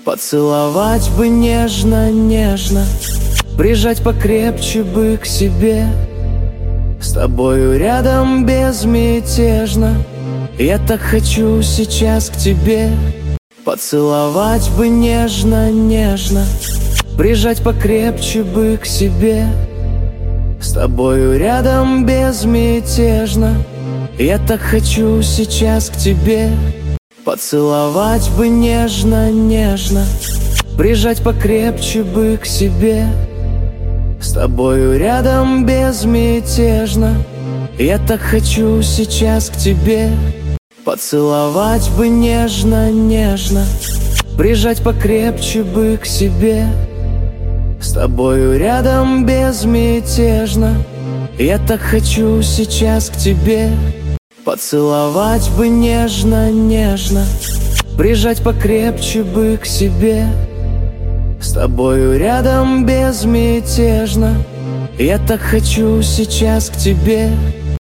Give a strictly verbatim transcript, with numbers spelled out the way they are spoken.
Поцеловать бы нежно-нежно, прижать покрепче бы к себе. С тобою рядом безмятежно, я так хочу сейчас к тебе. Поцеловать бы нежно-нежно, прижать покрепче бы к себе. С тобою рядом безмятежно, я так хочу сейчас к тебе. Поцеловать бы нежно-нежно, прижать покрепче бы к себе. С тобою рядом безмятежно, я так хочу сейчас к тебе. Поцеловать бы нежно-нежно, прижать покрепче бы к себе. С тобою рядом безмятежно, я так хочу сейчас к тебе. Поцеловать бы нежно-нежно, прижать покрепче бы к себе. С тобою рядом безмятежно, я так хочу сейчас к тебе.